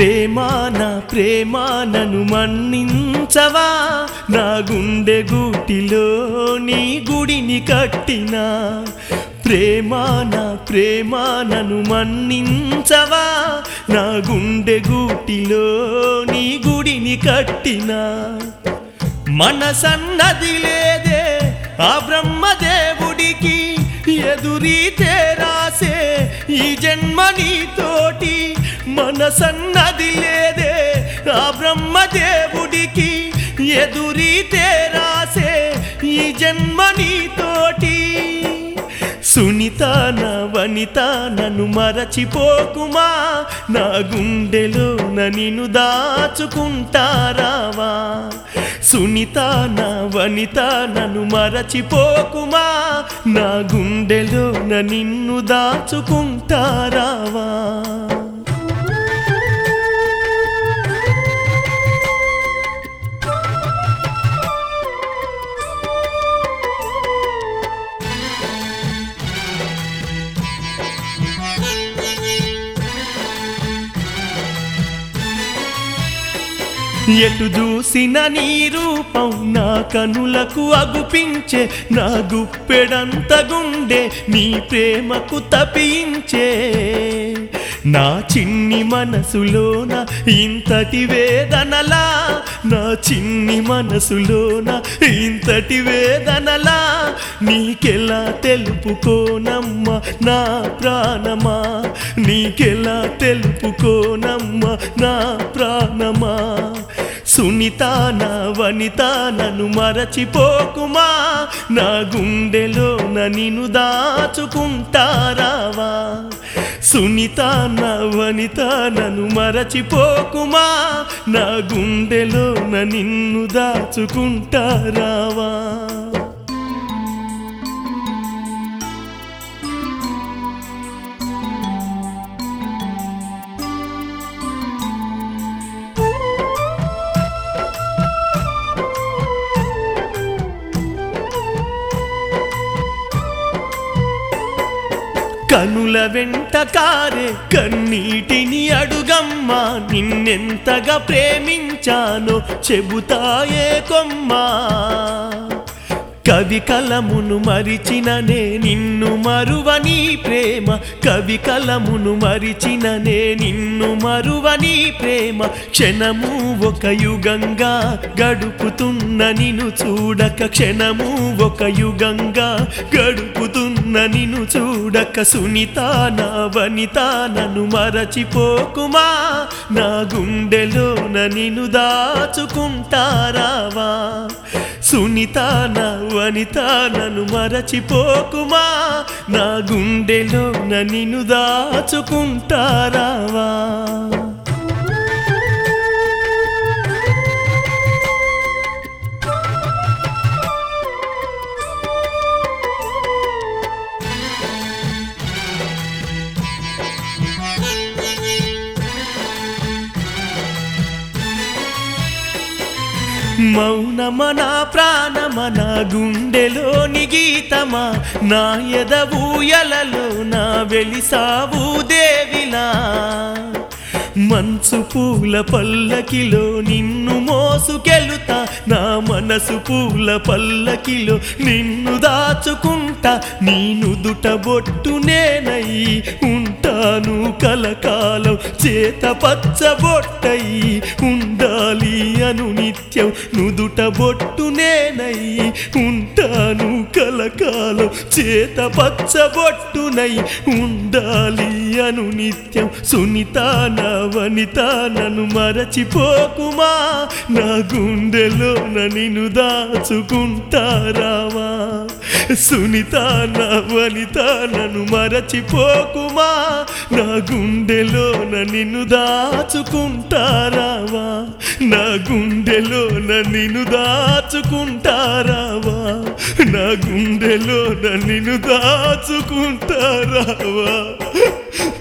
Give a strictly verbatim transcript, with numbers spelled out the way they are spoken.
ప్రేమా నా ప్రేమా నన్ను మన్నించవా, నా గుండె గూటిలో నీ గుడిని కట్టినా. ప్రేమా నా ప్రేమా నన్ను మన్నించవా, నా గుండె గూటిలో నీ గుడిని కట్టినా. మనసన్నది లేదే ఆ బ్రహ్మదేవుడికి, ఎదురీతే రాసే ఈ జన్మ నీతోటి. మనసన్నది లేదే ఆ బ్రహ్మదేవుడికి, ఎదురీతే రాసే ఈ జన్మ నీతోటి. సునీత నా వనిత నన్ను మరచిపోకుమా, నా గుండెలో నిన్ను దాచుకుంటారావా. సునీత నా వనిత నన్ను మరచిపోకుమా, నా గుండెలో నిన్ను దాచుకుంటారావా. ఎటు చూసిన నీ రూపం నా కనులకు అగుపించే, నా గుప్పెడంత గుండె నీ ప్రేమకు తపించే. నా చిన్ని మనసులోన ఇంతటి వేదనలా, నా చిన్ని మనసులోన ఇంతటి వేదనలా, నీకెలా తెలుపుకోనమ్మా నా ప్రాణమా, నీకెలా తెలుపుకోనమ్మా నా ప్రాణమా. సునీత నా వనిత నన్ను మరచిపోకుమా, నా గుండెలో నిన్ను దాచుకుంటారావా. సునీత నా వనిత నన్ను మరచిపోకుమా, నా గుండెలో నిన్ను దాచుకుంటారావా. కనుల వెంట కారే కన్నీటిని అడుగమ్మా, నిన్నెంతగా ప్రేమించానో చెబుతాయే కొమ్మా. కవి కలమును మరిచిననే నిన్ను మరువని ప్రేమ, కవి కలమును మరిచిననే నిన్ను మరువని ప్రేమ. క్షణము ఒక యుగంగా గడుపుతున్న నిన్ను చూడక, క్షణము ఒక యుగంగా గడుపుతున్న నిన్ను చూడక. సునీత నా వనిత నన్ను మరచిపోకుమా, నా గుండెలో నిన్ను దాచుకుంటారావా. సునీత నా వనిత నన్ను మరచిపోకుమా, నా గుండెలో నిన్ను దాచుకుంటారావా. మౌనమనా ప్రాణమనా గుండెలోని గీతమా, నా ఎదవూయలలో నా వెలిసావు దేవిలా. మంచు పూల పల్లకిలో నిన్ను మోసుకెళుతా, నా మనసు పూల పల్లకిలో నిన్ను దాచుకుంటా. నీ నుదుట బొట్టు నేనై ఉంటాను కలకాలం, చేత పచ్చ బొట్టై ఉండాలి అను నిత్యం. నుదుట బొట్టు నేనై ఉంటాను కలకాలం, చేత పచ్చ బొట్టునై ఉండాలి అను నిత్యం. సునీత నా వనిత నన్ను మరచిపోకుమా, నా గుండెలో నిన్ను దాచుకుంటారావా. సునీత నా వనిత నన్ను మరచిపోకుమా, నా గుండెలో నిన్ను దాచుకుంటారావా. నా గుండెలో నిన్ను దాచుకుంటారావా, నా గుండెలో నిన్ను దాచుకుంటారావా.